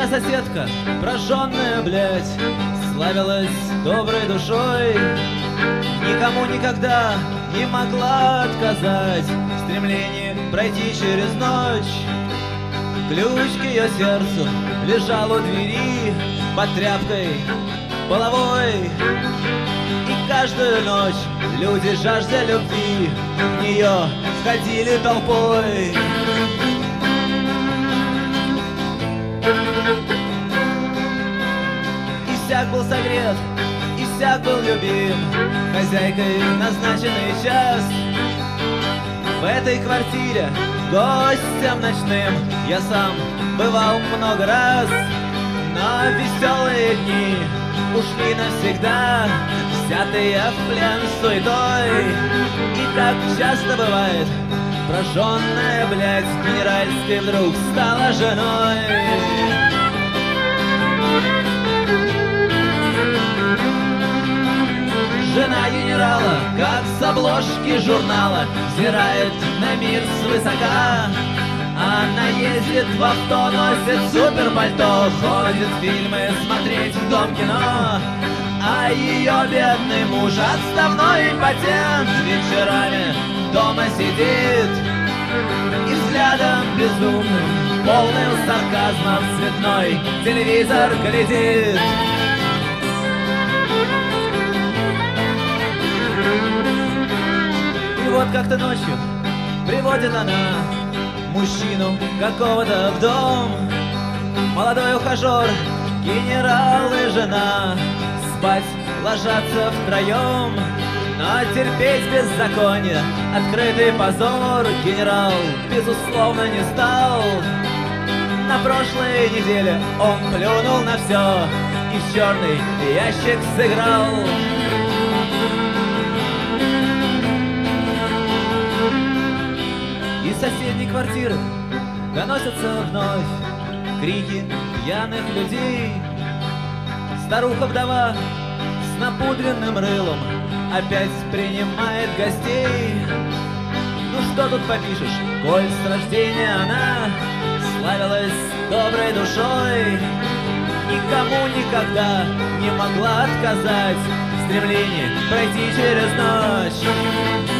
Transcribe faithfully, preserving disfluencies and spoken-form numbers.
Моя соседка, прожженная, блядь, славилась доброй душой, никому никогда не могла отказать в стремлении пройти через ночь. Ключ к ее сердцу лежал у двери под тряпкой половой, и каждую ночь люди, жаждя любви, в нее входили толпой. И всяк был согрет, и всяк был любим хозяйкой в назначенный час. В этой квартире гостем ночным я сам бывал много раз, но веселые дни ушли навсегда, взятые в плен суетой. И так часто бывает, прожженная, блядь, генеральской вдруг стала женой. Жена генерала, как с обложки журнала, взирает на мир свысока. Она ездит в авто, носит суперпальто, ходит в фильмы смотреть в дом кино. А ее бедный муж, отставной импотент, вечерами дома сидит и взглядом безумным, полным сарказма в цветной телевизор глядит. И вот как-то ночью приводит она мужчину какого-то в дом. Молодой ухажер, генерал и жена спать ложатся втроем. Но терпеть беззаконие, открытый позор генерал, безусловно, не стал. На прошлой неделе он плюнул на все и в черный ящик сыграл. Из соседней квартиры доносятся вновь крики пьяных людей. Старуха-вдова с напудренным рылом опять принимает гостей. Ну что тут попишешь, коль с рождения она славилась доброй душой, никому никогда не могла отказать в стремлении пройти через ночь.